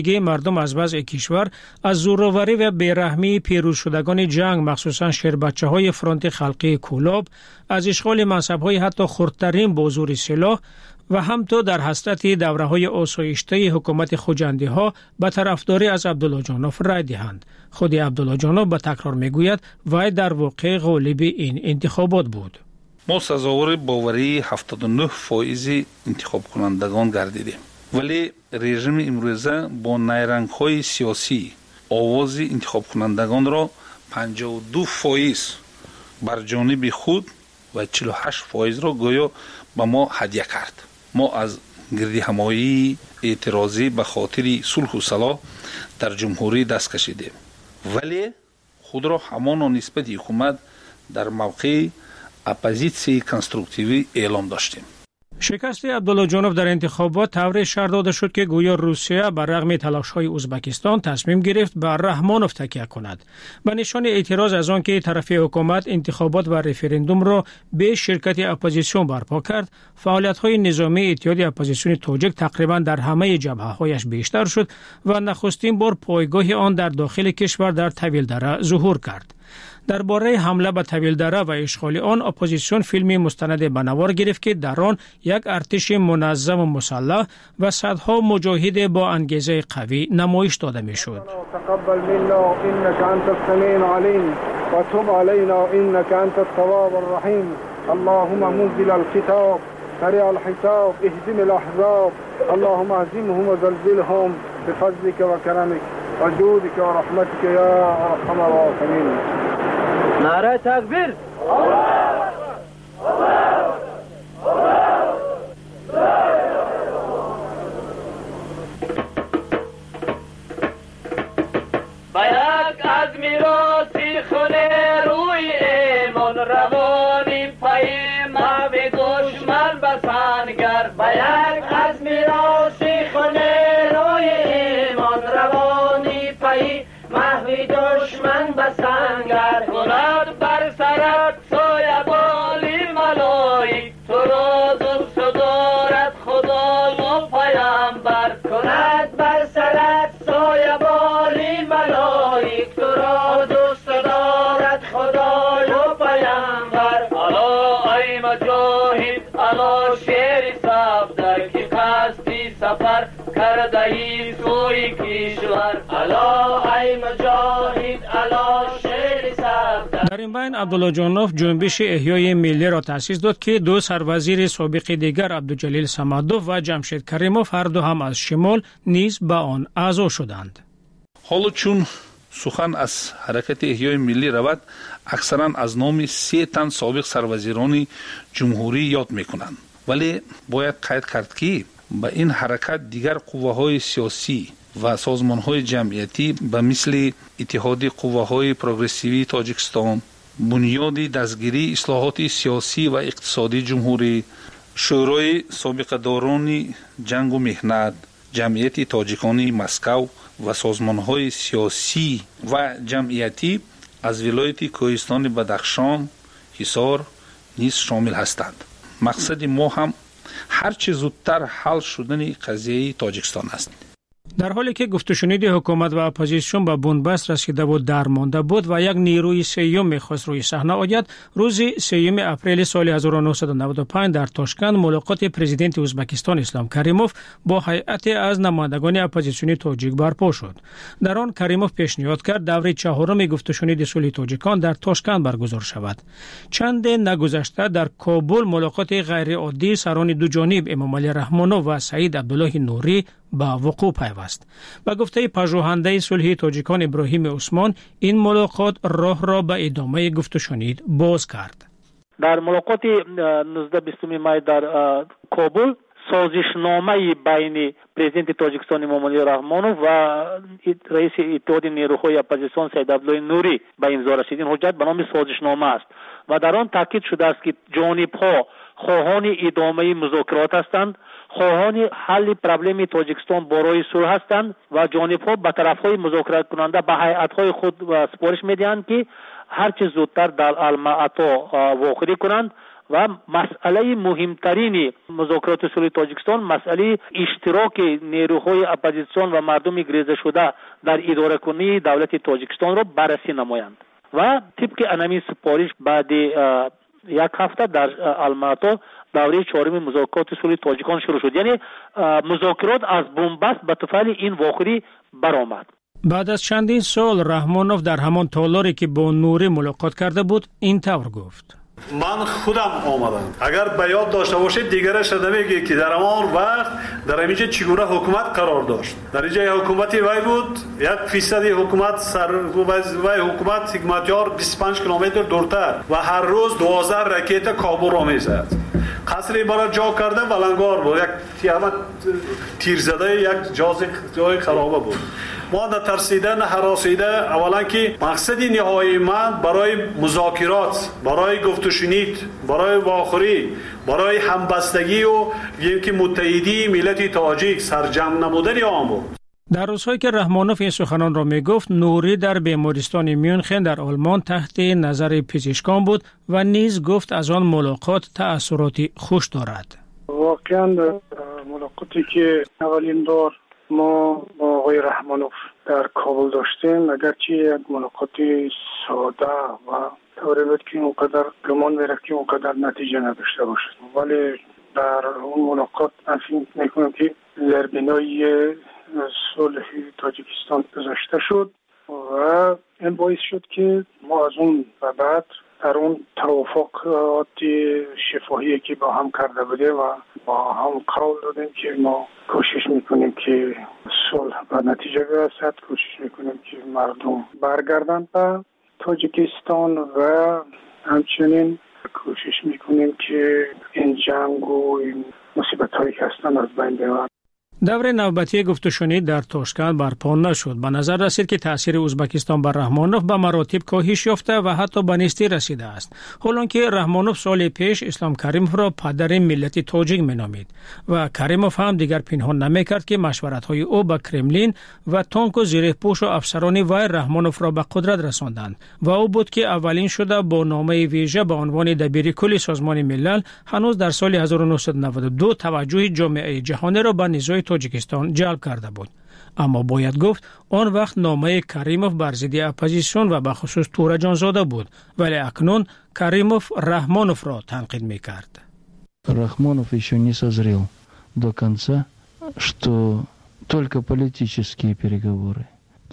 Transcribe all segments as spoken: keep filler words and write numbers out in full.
مردم از وضع کشور از زورآوری و بیرحمی پیروز شدگان جنگ مخصوصا شیربچه‌های فرانت خلقی کولاب از اشغال منصب‌های حتی خردترین با زور سلاح و همتا در حسرت دوره‌های آسایشته حکومت خوجندی‌ها به طرفداری از عبدالله جانوف رای دهند. خود عبدالله جانوف به تکرار میگوید وی در واقع غالب این انتخابات بود. ما سزاوار باوری هفتاد و نه فایز انتخاب کنندگان گردیدیم، ولی رژیم امروزه با نیرنگ‌های سیاسی آواز انتخاب کنندگان را پنجاه و دو فایز بر جانب خود و چهل و هشت فایز را گویا به ما هدیه کرد. ما از گردی همایی اعتراضی به خاطر صلح و صلاح در جمهوری دست کشیدیم، ولی خود را همان نسبت حکومت در موقع اپوزیسیون کنستروکتیوی اعلام داشتیم. شکست عبدالله جانوف در انتخابات طوری شرح داده شد که گویا روسیه بر رغم تلاش‌های ازبکستان تصمیم گرفت بر رحمانوف تکیه کند. به نشان اعتراض از آن که طرف حکومت انتخابات و رفراندوم را به شرکت اپوزیسیون برپا کرد، فعالیت‌های نظامی اتحاد اپوزیسیون تاجیک تقریباً در همه جبهه‌هایش بیشتر شد و نخستین بار پایگاه آن در داخل کشور در طویلدره ظهور کرد. درباره حمله به طویلدره و اشغال آن اپوزیسیون فیلمی مستند به نوار گرفت که در آن یک ارتش منظم و مسلح و صدها مجاهد با انگیزه قوی نمایش داده میشد. تقبل منا انك انت السميع العليم وتب علينا انك انت التواب الرحيم اللهم منزل الكتاب سريع الحساب اهزم الاحزاب اللهم اهزمهم وزلزلهم بفضلك وكرمك وجودك ورحمتك يا ارحم الراحمين. نعره تکبیر. باید از میراثی خونه روی ایمان روانیم پای ما به دشمن بسنگر. باید از میراثی خونه روی ایمان روانی پای ما به دشمن بسنگر. کند بر سرت سایه بالی ملایی تو را دوست دارد خدا و پیامبر. کند بر سرت سایه بالی ملایی تو را دوست دارد خدا و پیامبر. الا ای مجاهد الا شیر صفدر که قصدی سفر کرده ای سوی کشور. الا ای مجاهد الا شیر صفدر. در این بین عبدالله جانوف جنبش احیای ملی را تأسیس داد که دو سروزیر سابق دیگر عبدالجلیل صمدوف و جمشید کریموف هر دو هم از شمال نیز به آن اعضا شدند. حالا چون سخن از حرکت احیای ملی رود، اکثرا از نام سه تن سابق سروزیران جمهوری یاد میکنند، ولی باید قید کرد که به این حرکت دیگر قوه‌های سیاسی و سازمان‌های جمعیتی به مثل اتحاد قوه‌های پروگرسیوی تاجیکستان، بنیاد دستگیری اصلاحات سیاسی و اقتصادی جمهوری، شورای سابقه‌داران جنگ و مهنت، جمعیت تاجیکان مسکو و سازمان‌های سیاسی و جمعیتی از ولایت کوهستان بدخشان، حصار نیز شامل هستند. مقصد ما هم هر چه زودتر حل شدن قضیه تاجیکستان است. در حالی که گفت و شنید حکومت و اپوزیسیون به بنبست رسیده بود درمانده بود و یک نیروی سیوم میخواست روی صحنه آید، روز سیوم اپریل سال هزار و نهصد و نود و پنج در تاشکند ملاقات پرزیدنت ازبکستان اسلام کریموف با هیئت از نمایندگان اپوزیسیونی تاجیک برپا شد. در آن کریموف پیشنهاد کرد دوره چهارم گفت و شنید صلح تاجیکان در تاشکند برگزار شود. چند نگذشته در کابل ملاقات غیر عادی سران دو جانب امام علی رحمانوف و سعید عبدالله نوری با وقوع پیوست. با گفته پژوهنده صلح تاجیکان ابراهیم عثمان، این ملاقات راه را به ادامه گفت و شنید باز کرد. در ملاقات نوزده بیست می در کابل سازشنامه بین پرزیدنت تاجیکستان امام علی رحمانوف و رئیس اتحاد نیروهای اپوزیسیون سعید عبدالله نوری به امضا رسیدین حجت به نام سازشنامه است و در آن تاکید شده است که جانب‌ها خواهان ادامه مذاکرات هستند، خواهان حل پرابلم تاجیکستان برای صلح هستند و جانب‌ها به طرف‌های مذاکرات کننده به هیئت‌های خود سپارش می‌دهند که هر چه زودتر در المعطا واقعی کنند و مسئله مهمترین مذاکرات صلح تاجیکستان مسئله اشتراک نیروهای اپوزیسیون و مردم گریزه شده در اداره کنی دولت تاجیکستان را بررسی نمایند و طبق انمی سپارش بعد یک هفته در الماتا دوره چهارم مذاکرات صلح تاجیکان شروع شد. یعنی مذاکرات از بنبست به طفل این واقعی برآمد. بعد از چندین سال رحمانوف در همان تالاری که با نوری ملاقات کرده بود این طور گفت: من خودم آمدم. اگر به یاد داشته باشید دیگرش نمیگه که در همان وقت در اینجا چگونه حکومت قرار داشت. در اینجا حکومتی وای بود، یک فیصدی حکومت سر وای حکومت حکمتیار بیست و پنج کیلومتر دورتر و هر روز دوازده راکت کابل را میزد. قصری برای جا کرده ولنگار بود، یک تیامت تیر زده، یک جاز جای خرابه بود. ما نه ترسیده نه هراسیده. اولا که مقصد نهایی من برای مذاکرات، برای گفت و شنید، برای واخوری، برای همبستگی و اینکه متحدی ملت تاجیک سرجم نمودن آن بود. در روزهایی که رحمانوف این سخنان را می گفت، نوری در بیمارستان میونخن در آلمان تحت نظر پزشکان بود و نیز گفت از آن ملاقات تأثیراتی خوش دارد. واقعا ملاقاتی که اولین دور ما با آقای رحمانوف در کابل داشتیم، اگرچه یک ملاقات ساده و طوری بود که اونقدر گمان میره که اونقدر نتیجه نداشته باشد، ولی در اون ملاقات من فکر میکنم که زربینای صلح تاجیکستان گذاشته شد و این باعث شد که ما از اون و بعد در اون توافقات شفاهی که با هم کرده بودیم و با هم قول دادیم که ما کوشش میکنیم که صلح به نتیجه برسد، کوشش میکنیم که مردم برگردن به تاجیکستان و همچنین کوشش میکنیم که این جنگ و این مصیبت هایی که هستن از بین ببرن. دور نوبتی گفت و شنید در تاشکند برپا نشد. به نظر رسید که تأثیر ازبکستان بر رحمانوف به مراتب کاهش یافته و حتی به نیستی رسیده است. حالانکه رحمانوف سال پیش اسلام کریموف را پدر ملت تاجیک مینامید و کریموف هم دیگر پنهان نمیکرد که مشورت‌های او با کرملین و تانک و زیرپوش و افسران وی رحمانوف را به قدرت رساندند و او بود که اولین شده با نامه ویژه به عنوان دبیر کل سازمان ملل هنوز در سال هزار و نهصد و نود و دو توجه جامعه جهانی را به نزاع تاجیکستان جلب کرده بود. اما باید گفت آن وقت نامه کریموف بر ضد اپوزیسیون و به خصوص تورجانزاده بود، ولی اکنون کریموف رحمانوف را تنقید میکرد. Рахмонов еще не созрел до конца, что только политические переговоры.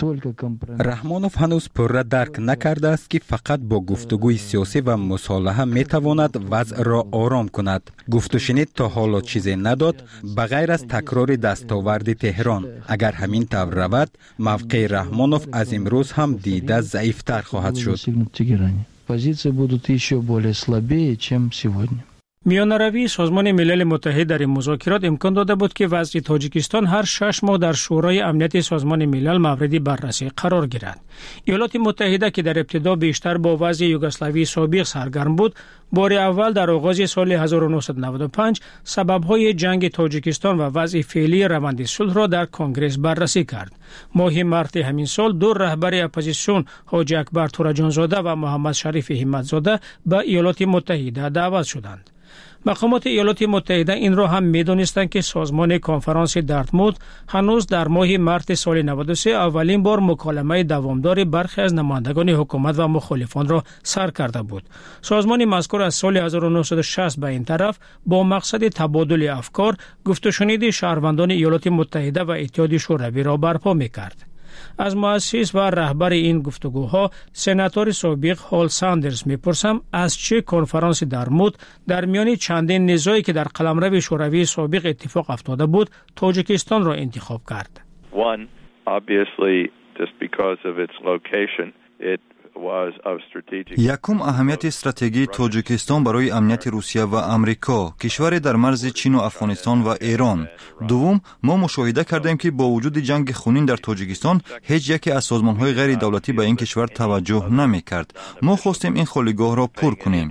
رحمانوف هنوز پوره درک نکرده است که فقط با گفتگوی سیاسی و مصالحه میتواند وضع را آرام کند. گفت و شنید تا حالا چیزی نداد بغیر از تکرار دستاورد تهران. اگر همین طور رود موقع رحمانوف از امروز هم دیده ضعیفتر خواهد شد. Позиции будут еще более слабее, чем сегодня. میانروی سازمان ملل متحد در این مذاکرات امکان داده بود که وضع تاجیکستان هر شش ماه در شورای امنیت سازمان ملل مورد بررسی قرار گیرد. ایالات متحده که در ابتدا بیشتر با وضع یوگسلاوی سابق سرگرم بود، بار اول در آغاز سال هزار و نهصد و نود و پنج سبب‌های جنگ تاجیکستان و وضع فعلی روند صلح را در کنگره بررسی کرد. ماه مارس همین سال دو رهبر اپوزیسیون حاجی اکبر تورجانزاده و محمد شریف همتزاده به ایالات متحده دعوت شدند. مقامات ایالات متحده این را هم می‌دانستند که سازمان کنفرانس دارتموت هنوز در ماه مارس سال نود و سه اولین بار مکالمه دوامدار برخی از نمایندگان حکومت و مخالفان را سر کرده بود. سازمان مذکور از سال هزار و نهصد و شصت به این طرف با مقصد تبادل افکار، گفت و شنید شهروندان ایالات متحده و اتحاد شوروی را برپا می‌کرد. از مؤسس و رهبر این گفتگوها سناتور سابق هال ساندرز میپرسم از چه کنفرانس دارتموت در میان چندین نزاعی که در قلمرو شوروی سابق اتفاق افتاده بود تاجیکستان را انتخاب کرد. One, obviously, just because of its location, it یکم اهمیت استراتژی تاجیکستان برای امنیت روسیه و امریکا، کشور در مرز چین و افغانستان و ایران. دوم، ما مشاهده کردیم که با وجود جنگ خونین در تاجیکستان هیچ یکی از سازمان‌های غیر دولتی به این کشور توجه نمی‌کرد. ما خواستیم این خالیگاه را پر کنیم.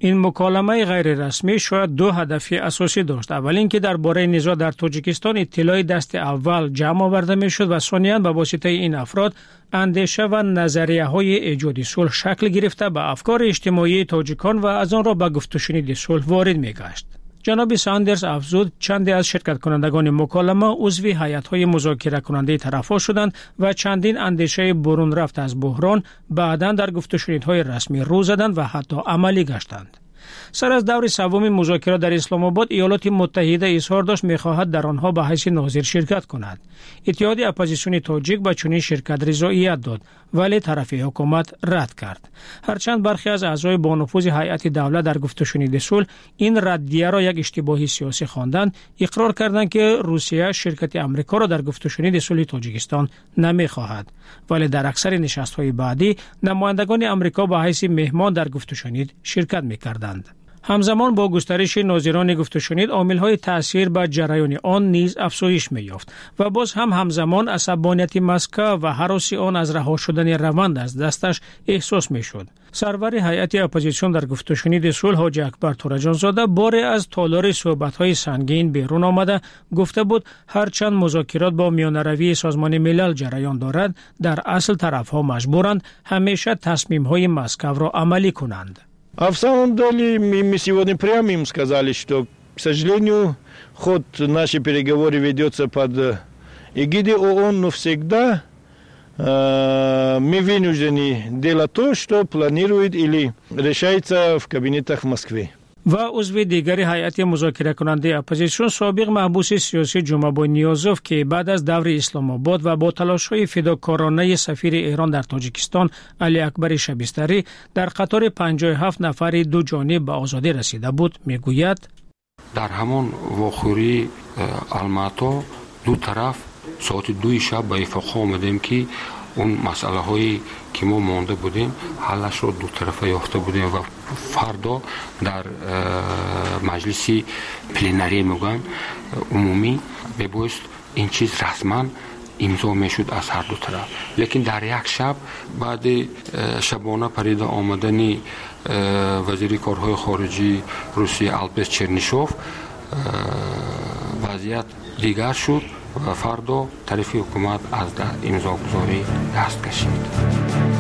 این مکالمه غیر رسمی شاید دو هدف اساسی داشت. اول اینکه درباره نزاع در تاجیکستان اطلاعی دست اول جمع آورده میشد و ثانیاً به واسطه این افراد اندیشه و نظریه های ایجاد صلح شکل گرفته به افکار اجتماعی تاجیکان و از آن را به گفت و شنید صلح وارد میگشت. جناب ساندرز افزود چندی از شرکت کنندگان مکالمه عضو هیئت‌های مذاکره کننده طرف‌ها شدند و چندین اندیشه برون رفت از بحران بعداً در گفت و شنیدهای رسمی رو زدند و حتی عملی گشتند. سر از دور سوم مذاکرات در اسلام آباد ایالات متحده اظهار داشت می‌خواهد در آنها به حیث ناظر شرکت کند. اتحاد اپوزیسیون تاجیک به چنین شرکت رضایت داد ولی طرف حکومت رد کرد. هرچند برخی از اعضای با نفوذ هیئت دولت در گفت و شنید صلح این ردیه را یک اشتباه سیاسی خواندند، اقرار کردند که روسیه شرکت آمریکا را در گفت و شنید صلح تاجیکستان نمی‌خواهد، ولی در اکثر نشست‌های بعدی نمایندگان آمریکا به حیث مهمان در گفت و شنید شرکت می‌کردند. همزمان با گسترش ناظران گفت و شنید عامل‌های تأثیر بر جریان آن نیز افزایش می‌یافت و باز هم همزمان عصبانیت مسکو و هراس آن از رها شدن روند از دستش احساس می‌شد. سرور هیئت اپوزیسیون در گفت و شنید صلح حاجی اکبر تورجانزاده باره از تالار صحبت‌های سنگین بیرون آمده گفته بود هرچند مذاکرات با میانه‌روی سازمان ملل جریان دارد، در اصل طرف‌ها مجبورند همیشه تصمیم‌های مسکو را عملی کنند. А в самом деле мы, мы сегодня прямо им сказали, что, к сожалению, ход нашей переговоры ведется под эгидой ООН, но всегда э, мы вынуждены делать то, что планирует или решается в кабинетах в Москве. و عضو دیگری هیئت مذاکره کننده اپوزیسیون سابق محبوس سیاسی جمعه نیازوف که بعد از دور اسلام آباد و با تلاش‌های فداکارانه سفیر ایران در تاجیکستان علی اکبر شبستری در قطار پنجاه و هفت نفر دو جانب به آزادی رسیده بود میگوید در همان واخوری الماتا دو طرف ساعت دو شب به اتفاق آمدیم که اون مسئله هایی که ما مانده بودیم حلش رو دو طرفه یافته بودیم و فردا در مجلس پلنری میگن عمومی ببایست این چیز رسما امضا میشد از هر دو طرف، لیکن در یک شب بعد شبانه پریده آمدن وزیر کارهای خارجی روسیه البس چرنیشوف وضعیت دیگر شد و فردا طرف حکومت از امضا گذاری دست کشید.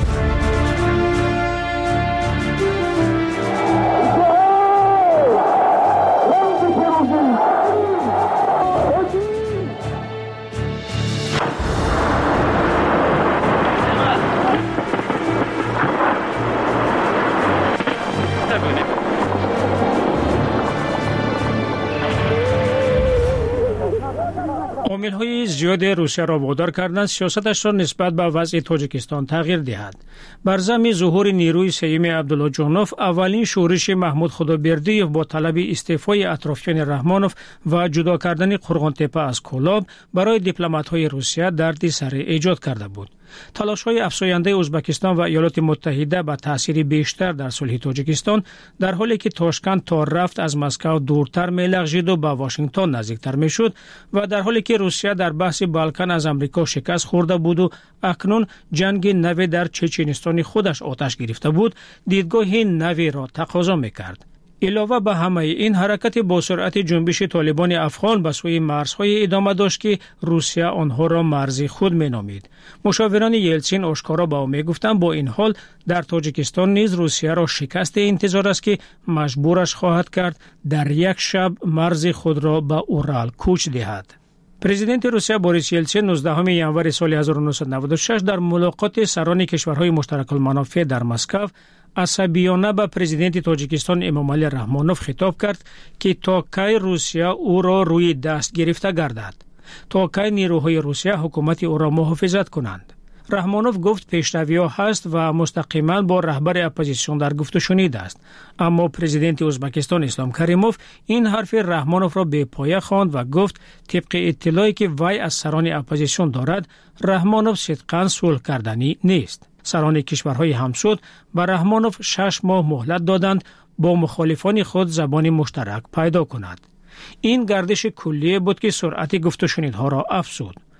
عامل‌های زیاد روسیه را وادار کردند سیاستش را نسبت به وضع تاجیکستان تغییر دهد. بر ضمن ظهور نیروی سیوم عبدالله جانوف، اولین شورش محمود خدابردیوف با طلب استعفای اطرافیان رحمانوف و جدا کردن قرغان‌تپه از کولاب برای دیپلمات‌های روسیه دردی سر ایجاد کرده بود. تلاش‌های افزاینده ازبکستان و ایالات متحده به تأثیر بیشتر در صلح تاجیکستان در حالی که تاشکند تا رفت از مسکو دورتر می‌لغزید و به واشنگتن نزدیکتر می‌شد و در حالی که روسیه در بحث بالکان از آمریکا شکست خورده بود و اکنون جنگ نو در چچنستان خودش آتش گرفته بود، دیدگاه نوی را تقاضا می‌کرد. علاوه بر همه این حرکت با سرعت جنبش طالبان افغان به سوی مرزهای ادامه داشت که روسیه آنها را مرز خود مینامید. مشاوران یلتسین آشکارا به او میگفتند با این حال در تاجیکستان نیز روسیه را شکست انتظار است که مجبورش خواهد کرد در یک شب مرز خود را به اورال کوچ دهد. پرزیدنت روسیه بوریس یلتسین نوزدهم ژانویه سال هزار و نهصد و نود و شش در ملاقات سران کشورهای مشترک المنافع در مسکو عصبیانه به پرزیدنت تاجیکستان امامعلی رحمانوف خطاب کرد که تا کی روسیه او را روی دست گرفته گردد، تا کی نیروهای روسیه حکومت او را محافظت کنند. رحمانوف گفت پیشروی‌ها هست و مستقیما با رهبر اپوزیسیون در گفت و شنید است، اما پرزیدنت ازبکستان اسلام کریموف این حرف رحمانوف را به پایه خواند و گفت طبق اطلاعی که وی از سران اپوزیسیون دارد رحمانوف صدقاً صلح کردنی نیست. سران کشورهای همسود به رحمانوف شش ماه مهلت دادند با مخالفان خود زبان مشترک پیدا کند. این گردش کلیه بود که سرعت گفت و شنیدها را افزود.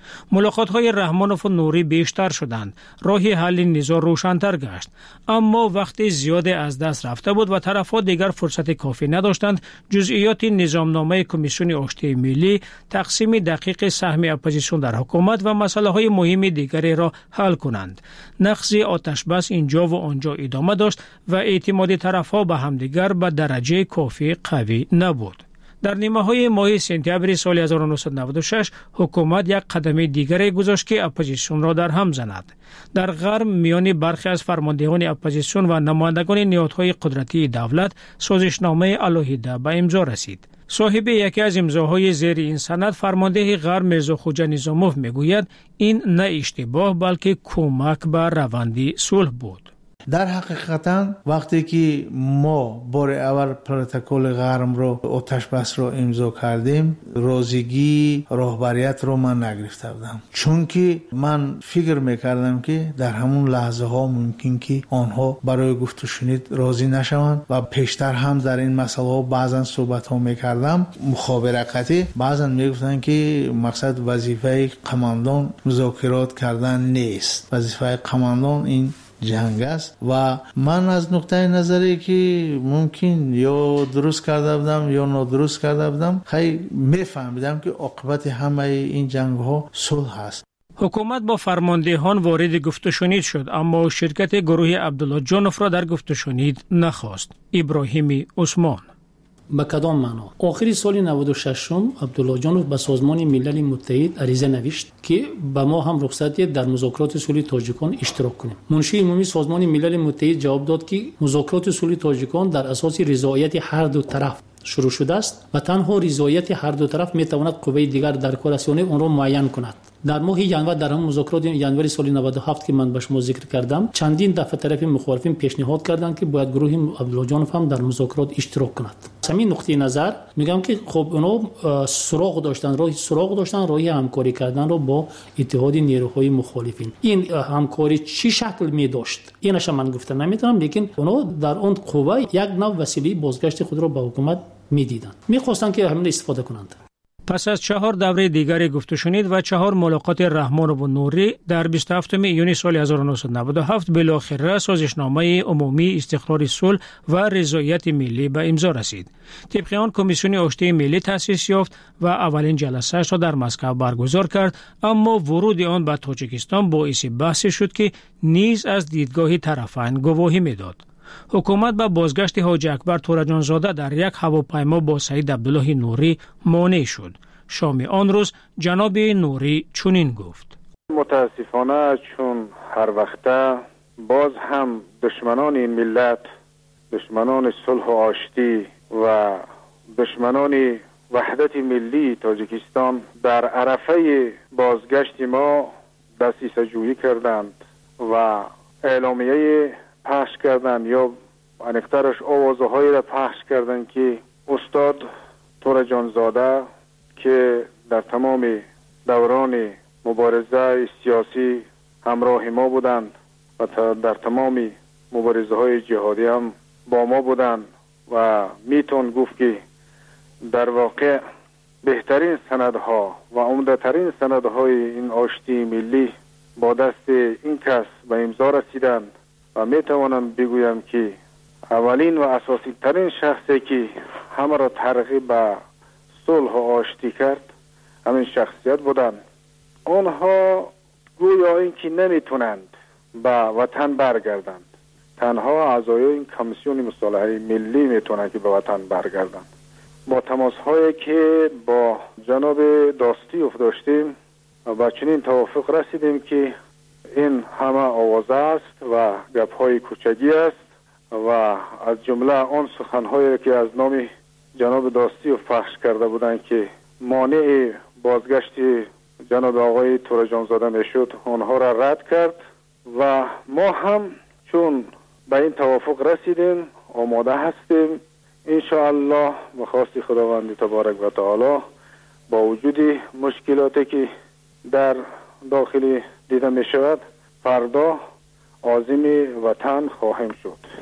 ملاقات‌های رحمانوف و نوری بیشتر شدند. راه حل نزاع روشن‌تر گشت. اما وقتی زیاد از دست رفته بود و طرف‌ها دیگر فرصت کافی نداشتند جزئیات نظامنامه کمیسیون آشتی ملی، تقسیم دقیق سهم اپوزیسیون در حکومت و مسائل مهم دیگری را حل کنند. نقض آتشبس اینجا و آنجا ادامه داشت و اعتماد طرف‌ها به همدیگر به درجه کافی قوی نبود. در نیمه های ماه سپتامبر سال هزار و نهصد و نود و شش حکومت یک قدم دیگری گذاشت که اپوزیسیون را در هم زند. در غرب میان برخی از فرماندهان اپوزیسیون و نمایندگان نهادهای قدرتی دولت سازشنامه علیحده به امضا رسید. صاحب یکی از امضاهای زیر این سند فرمانده غرب میرزا خوجا نظاموف میگوید این نه اشتباه بلکه کمک به روند صلح بود. در حقیقتا وقتی که ما بار اول پروتکل غرم رو آتش بس رو امضا کردیم روزگی راهبریت رو من نگرفته بودم، چون که من فکر میکردم که در همون لحظه ها ممکن که آنها برای گفت و شنید راضی نشوند و پیشتر هم در این مسئله ها بعضا صحبت ها میکردم مخابرتی، بعضا میگفتن که مقصد وظیفه قماندان مذاکرات کردن نیست، وظیفه قماندان این جنگ است و من از نقطه نظری که ممکن یا درست کرده بودم یا نادرست کرده بودم خیلی میفهمیدم که عاقبت همه این جنگ ها صلح است. حکومت با فرماندهان وارد گفت و شنید شد اما شرکت گروه عبدالله جانوف را در گفت و شنید نخواست. ابراهیم عثمان به کدام معنا؟ آخر سال نود و شش عبدالله جانوف به سازمان ملل متحد عریضه نوشت که به ما هم رخصت در مذاکرات صلح تاجیکان اشتراک کنیم. منشی عمومی سازمان ملل متحد جواب داد که مذاکرات صلح تاجیکان در اساس رضایت هر دو طرف شروع شده است و تنها رضایت هر دو طرف می تواند قوه دیگر در کار رسانی آن را معین کند. در ماه ژانویه در هم مذاکرات ژانویه سال نود و هفت که من به شما ذکر کردم چندین دفعه طرف مخالفین پیشنهاد کردند که باید گروه عبدالله جانوف هم در مذاکرات اشتراک کند. همین نقطه نظر میگم که خب اونا سراغ داشتن راه سراغ داشتن راهی همکاری کردن رو با اتحاد نیروهای مخالفین. این همکاری چی شکل می داشت اینش من گفتن نمیتونم، لیکن اونا در اون قوه یک نوع وسیله بازگشت خود را به حکومت میدیدند، میخواستن که همین استفاده کنند. پس از چهار دوره دیگری گفت و شنید و چهار ملاقات رحمانوف و نوری در بیست و هفتم ایون سال هزار و نهصد و نود و هفت بالاخره سازشنامه عمومی استقرار صلح و رضایت ملی به امضا رسید. طبق آن کمیسیون آشتی ملی تأسیس یافت و اولین جلسه را در مسکو برگزار کرد، اما ورود آن به تاجیکستان باعث بحث شد که نیز از دیدگاه طرفین گواهی میداد. حکومت به بازگشت حاجی اکبر تورجان زاده در یک هواپیما با سید عبدالله نوری مانع شد. شام آن روز جناب نوری چنین گفت: متاسفانه چون هر وقته باز هم دشمنان این ملت، دشمنان صلح و آشتی و دشمنان وحدت ملی تاجیکستان در عرفه بازگشت ما دسیسه جویی کردند و اعلامیه پخش کردند یا انکترش آوازه هایی را پخش کردند که استاد تورجان زاده که در تمام دوران مبارزه سیاسی همراه ما بودند و در تمام مبارزه های جهادی هم با ما بودند و میتون گفت که در واقع بهترین سندها و عمده‌ترین سندهای این آشتی ملی با دست این کس به امضا رسیدند و میتوانم بگویم که اولین و اساسی ترین شخصی که همه را ترغیب به صلح و آشتی کرد همین شخصیت بودند. آنها گویا اینکه نمیتونند به وطن برگردند، تنها اعضای این کمیسیون مصالحه ملی میتونند که به وطن برگردند. با تماس هایی که با جناب داستیوف داشتیم و با چنین توافق رسیدیم که این همه آوازه است و گپ های کوچگی است و از جمله آن سخن هایی که از نام جناب داستیوف پخش کرده بودند که مانع بازگشت جناب آقای تورجان زاده میشد آنها را رد کرد و ما هم چون به این توافق رسیدیم آماده هستیم انشاءالله به خواست خداوند تبارک و تعالی با وجود مشکلاتی که در داخل دیده می شود فردا عازم وطن خواهیم شد.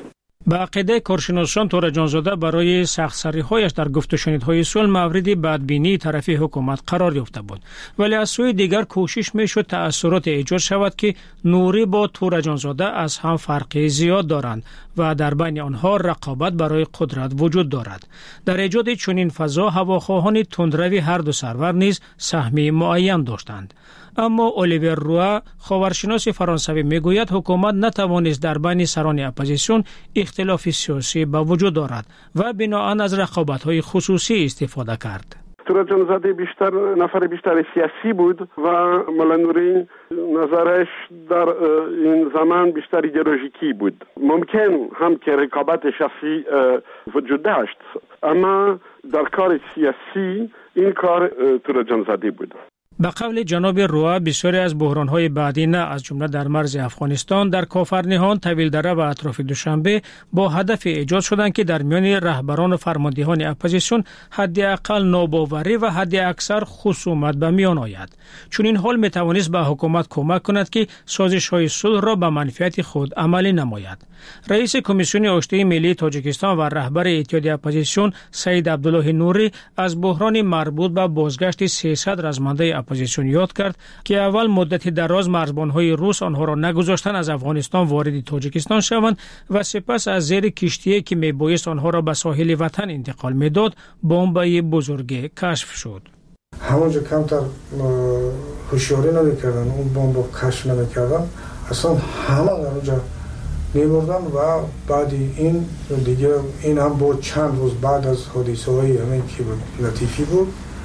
با عقیده کارشناسان تورا جانزاده برای سخت‌سری‌هایش در گفت و شنیدهای صلح مورد بدبینی طرفی حکومت قرار یافته بود، ولی از سوی دیگر کوشش می‌شد تأثیرات ایجاد شود که نوری با تورا جانزاده از هم فرقی زیاد دارند و در بین آنها رقابت برای قدرت وجود دارد. در ایجاد چنین فضا هواخواهان تندروی هر دو سرور نیز سهمی معین داشتند. اما الیور روا خاورشناس فرانسوی میگوید حکومت نتوانست در بین سران اپوزیسیون اختلاف سیاسی به وجود دارد و بناهن از رقابت‌های خصوصی استفاده کرد. تورا جانزاده بیشتر نفر بیشتر سیاسی بود و مولا نوری نظرش در این زمان بیشتر ایدئولوژیکی بود. ممکن هم که رقابت شخصی وجود داشت، اما در کار سیاسی این کار تورا جانزاده بود. به قول جناب روا بسیاری از بحران‌های بعدی نه از جمله در مرز افغانستان، در کافرنهان، طویلدره و اطراف دوشنبه با هدف ایجاد شدند که در میان رهبران و فرماندهان اپوزیسیون حداقل ناباوری و حد اکثر خصومت به میان آید. چون این حال میتوانست به حکومت کمک کند که سازش‌های صلح را به منفعت خود عملی نماید. رئیس کمیسیون آشتی ملی تاجیکستان و رهبر اتحاد اپوزیسیون سید عبدالله نوری از بحران مربوط به بازگشت سیصد رزمنده اپوزیسیون یاد کرد که اول مدت دراز مرزبان‌های روس آنها را نگذاشتند از افغانستان وارد تاجیکستان شوند و سپس از زیر کشتی که میبایست آنها را به ساحل وطن انتقال میداد بمب بزرگ کشف شد. همونجا کمتر هوشیاری نمیکردن، اون بمب کشف نمیکردن، اصلا همه اونجا میبردن و بعد این دیگه این هم بود چند روز بعد از حادثه های همین که لطیفی بود.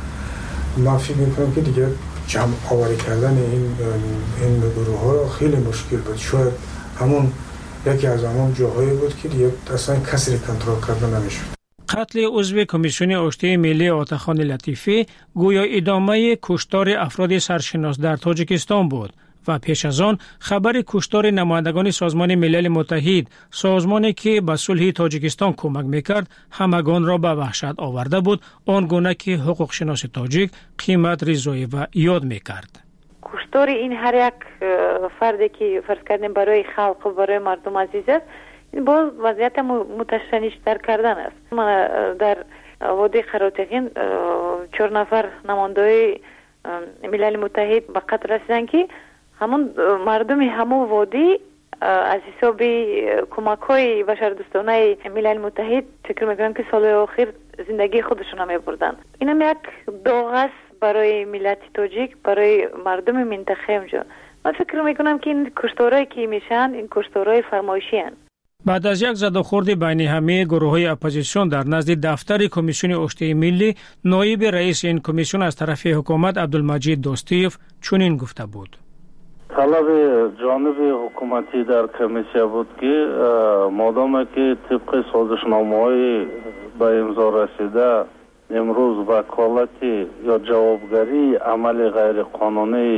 من فکر میکنم که دیگه جمع آوری کردن این این گروه ها را خیلی مشکل بود. شاید همون یکی از همون جاهایی بود که دیگه اصلا کسی کنترل کردن نمیشد. قتل عضو کمیسیون آشتی ملی آتاخان لطیفی گویا ادامه کشتار افراد سرشناس در تاجیکستان بود و پیش از آن خبر کشتار نمایندگان سازمان ملل متحد، سازمانی که به صلح تاجیکستان کمک میکرد، همگان را به وحشت آورده بود، آنگونه که حقوق شناس تاجیک قیمت رضایی و یاد میکرد. کشتار این هر یک فردی که فرض کردیم برای خلق و برای مردم عزیز است، این باز وضعیت متشنج‌تر کردن است. من در وادی قراتگین چهار نفر نماینده ملل متحد به قتل رسیدند که همون مردم همون وادی از حساب کمک های بشردوستانه ملل متحد فکر میکنم که سال آخر زندگی خودشون هم میبردن. این هم یک داغ است برای ملت تاجیک، برای مردم منطقه اونجا. من فکر میکنم که این کشتارهایی که میشن این کشتارهای فرمایشی هستند. بعد از یک زدوخورد بین همه گروه‌های اپوزیسیون در نزد دفتر کمیسیون آشتی ملی، نایب رئیس این کمیسیون از طرف حکومت عبدالمجید دوستیف چنین گفته بود: طلب جانب حکومتی در کمیسیون بود که مادام که طبق سازشنامه‌های به امضا رسیده امروز وکالت یا جوابگری عمل غیر قانونی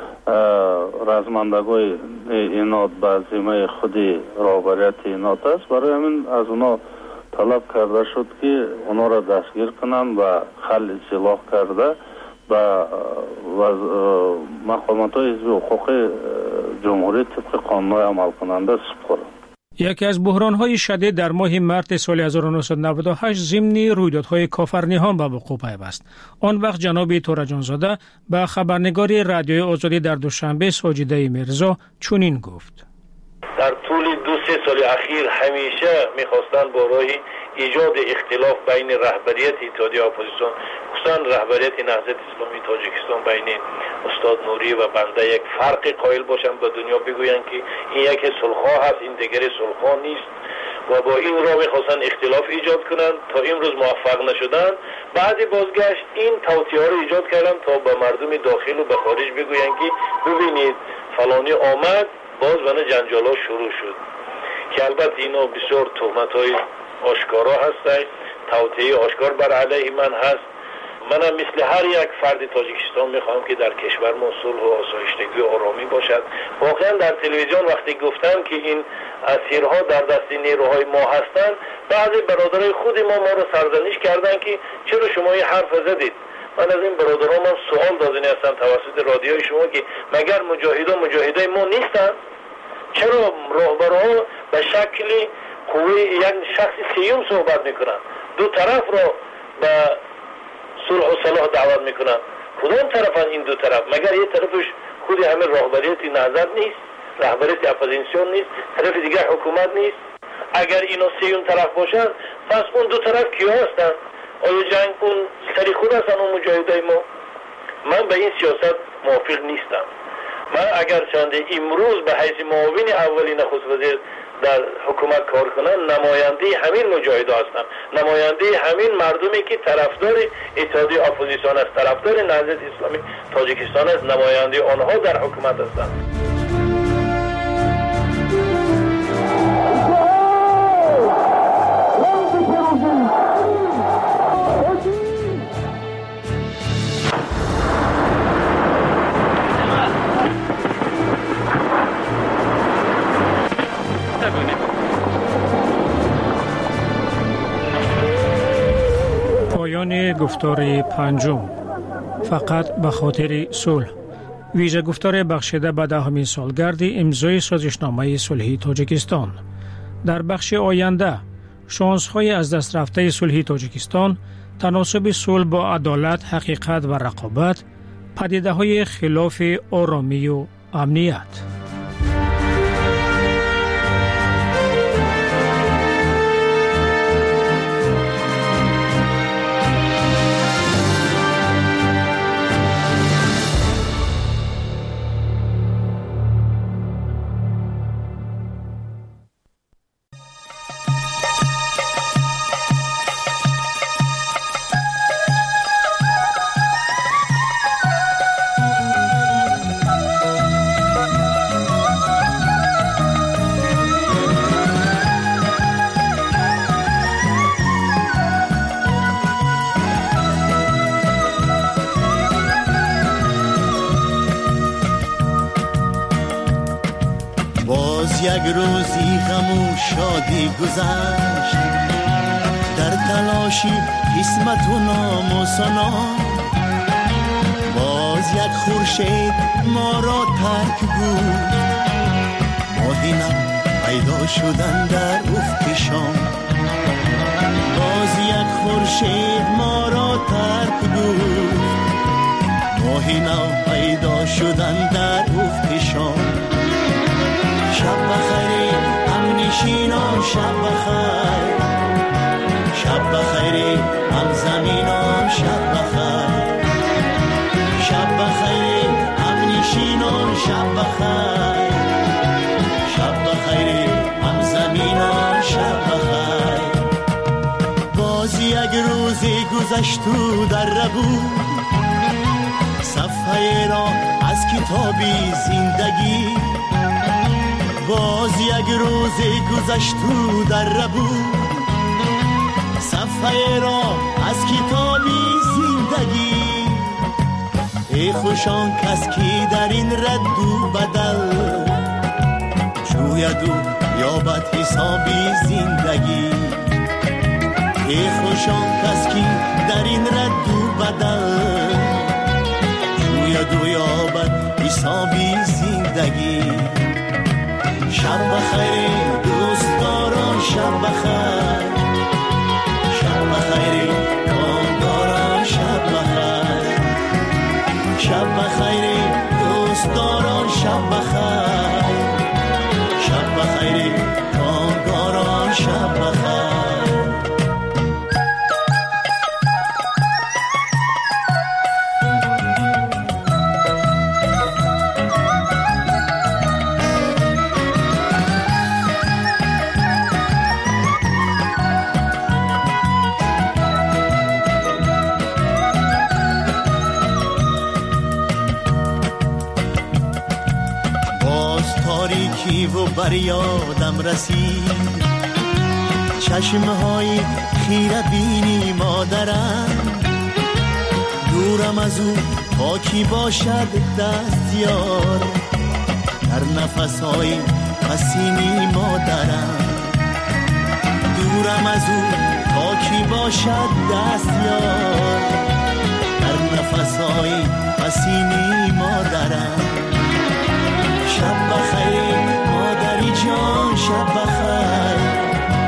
رزمندگان اینات به ذمه خود رهبریت اینات است، برای همین از اونا طلب کرده شد که اونا را دستگیر کنند و خل سلاح کرده و مقامات های حزب حقوق جمهوری طبق قانون عمل کننده سپرد. یکی از بحران‌های شدید در ماه مارس سال هزار و نهصد و نود و هشت ضمن رویدادهای کافرنهان به وقوع پیوست. آن وقت جناب تورا جانزاده به خبرنگار رادیوی آزادی در دوشنبه ساجده میرزا چنین گفت: در طول دو سه سال اخیر همیشه می‌خواستند با راه ایجاد اختلاف بین رهبریت اتحادیه اپوزیسیون، خصوصا رهبریت نهضت اسلامی تاجیکستان، بین استاد نوری و بنده یک فرق قائل باشند، به دنیا بگویند که این یک صلح‌ها هست، این دیگر صلح‌ها نیست و با این راه می‌خواستند اختلاف ایجاد کنند. تا امروز موفق نشدند. بعد بازگشت این توطئه‌ها رو ایجاد کردند تا به مردم داخل و به خارج بگویند که ببینید فلانی آمد، باز ونه جنجال‌ها شروع شد که البته اینا بسیار تهمت‌های آشکارا هستند، توطئه آشکار بر علیه من هست. منم مثل هر یک فرد تاجیکستان میخوام که در کشور ما صلح و آسایشتگی و آرامی باشد. واقعا در تلویزیون وقتی گفتن که این اسیرها در دست نیروهای ما هستند، بعضی برادرای خود ما ما رو سرزنش کردن که چرا شما این حرف زدید. من از این برادران من سوال دادنی هستم توسط رادیوی شما که مگر مجاهدان مجاهدای ما نیستن؟ چرا راهبرها به شکلی قوه یک شخص سیوم صحبت میکنن، دو طرف را به صلح و صلاح دعوت میکنن. کدام طرفن این دو طرف؟ مگر یه طرفش خود همین رهبریت نهضت نیست، رهبریت اپوزیسیون نیست، طرف دیگر حکومت نیست؟ اگر اینا سیوم طرف باشن پس اون دو طرف کیا هستن؟ آیا جنگ اون سری خود هستن اون مجاهدای ما؟ من به این سیاست موافق نیستم. من اگر چنده امروز به حیث معاون اولی نخست وزیر در حکومت کار کنن، نماینده همین مجاهد هستم، نماینده همین مردمی که طرفدار اتحادیه اپوزیسیون است، طرفدار نهضت اسلامی تاجیکستان است، نماینده آنها در حکومت هستند. پایان گفتار پنجم، فقط به خاطر صلح. ویژه گفتار بخشیده به دهمین سالگرد امضای سازشنامه صلحی تاجیکستان. در بخش آینده شانس‌های از دست رفته صلحی تاجیکستان، تناسب صلح با عدالت، حقیقت و رقابت، پدیده‌های خلاف آرامی و امنیت. یک روزی غم و شادی گذشت، در تلاشی قسمت و نام و سنا. باز یک خورشید ما را ترک بود، ماهی نو پیدا شدن در افق شام. باز یک خورشید ما را ترک بود، ماهی نو پیدا شدن در افق شام. شب بخیر هم نشینان، شب بخیر، شب بخیر هم زمینان، شب بخیر، شب بخیر هم نشینان، شب بخیر، شب بخیر هم زمینان، شب بخیر. باز یک روزی گذشت و در بود، صفحه را از کتابی زندگی. باز یک روزی گذشت و در بود، صفحه را از کتابی زندگی. ای خوشان کس کی در این رد و بدل، جوید و یابد حسابی زندگی. ای خوشان کس کی در این رد و بدل، جوید و یابد حسابی زندگی. شب بخیر دوستداران، شب بخیر، شب بخیر کامگاران، شب بخیر، شب بخیر دوستداران، شب بخیر، شب بخیر کامگاران، شب بخیر. و بر یادم رسید چشمهای خیره بینی مادرم. دورم از او پاکی باشد دستیار، در نفسهای پسینی مادرم. دورم از او پاکی باشد دستیار، در نفسهای پسینی مادرم. شب بخیر مادری جان، شب بخیر،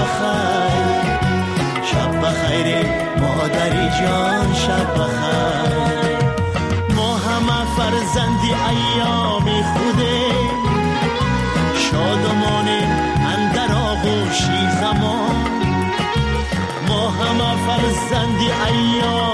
بخیر شب بخیر مادری جان شب بخیر ما همه فرزندی ایام خوده شادمانیم اندر آغوشی زمان ما همه فرزندی ایام